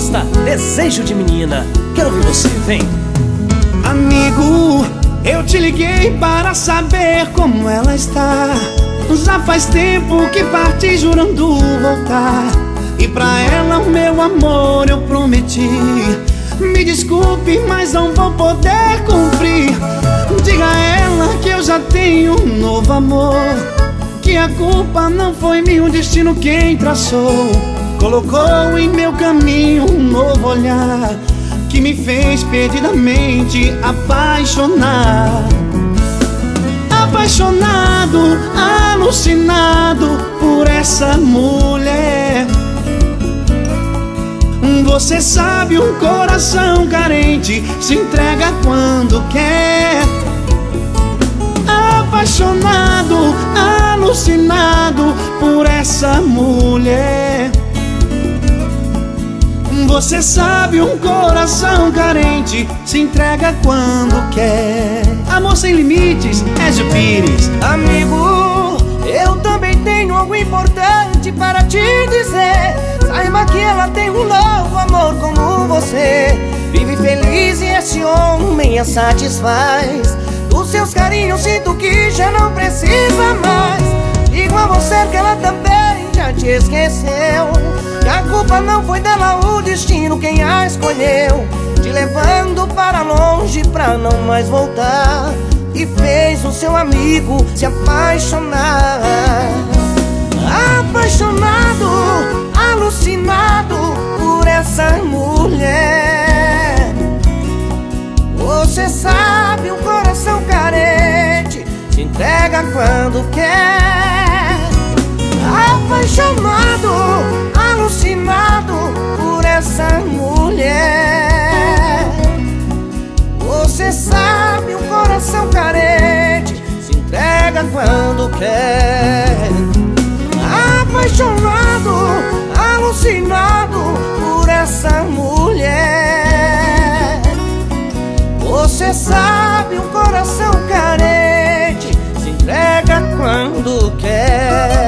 Costa, Desejo de Menina. Quero ouvir você, vem. Amigo, eu te liguei para saber como ela está. Já faz tempo que parti jurando voltar, e pra ela o meu amor eu prometi. Me desculpe, mas não vou poder cumprir. Diga a ela que eu já tenho um novo amor, que a culpa não foi minha, o destino quem traçou. Colocou em meu caminho um novo olhar, que me fez perdidamente apaixonar. Apaixonado, alucinado por essa mulher. Você sabe, um coração carente se entrega quando quer. Apaixonado, alucinado por essa mulher. Você sabe, um coração carente se entrega quando quer. Amor sem limites, Ezio Pires. Amigo, eu também tenho algo importante para te dizer. Saiba que ela tem um novo amor como você. Vive feliz e esse homem a satisfaz. Dos seus carinhos sinto que já não precisa mais. Digo a você que ela também já te esqueceu, que a culpa não foi dela, o destino quem a escolheu, te levando para longe pra não mais voltar, e fez o seu amigo se apaixonar. Apaixonado, alucinado por essa mulher. Você sabe, um coração carente se entrega quando quer. Apaixonado, alucinado por essa mulher. Você sabe, um coração carente se entrega quando quer. Apaixonado, alucinado por essa mulher. Você sabe, um coração carente se entrega quando quer.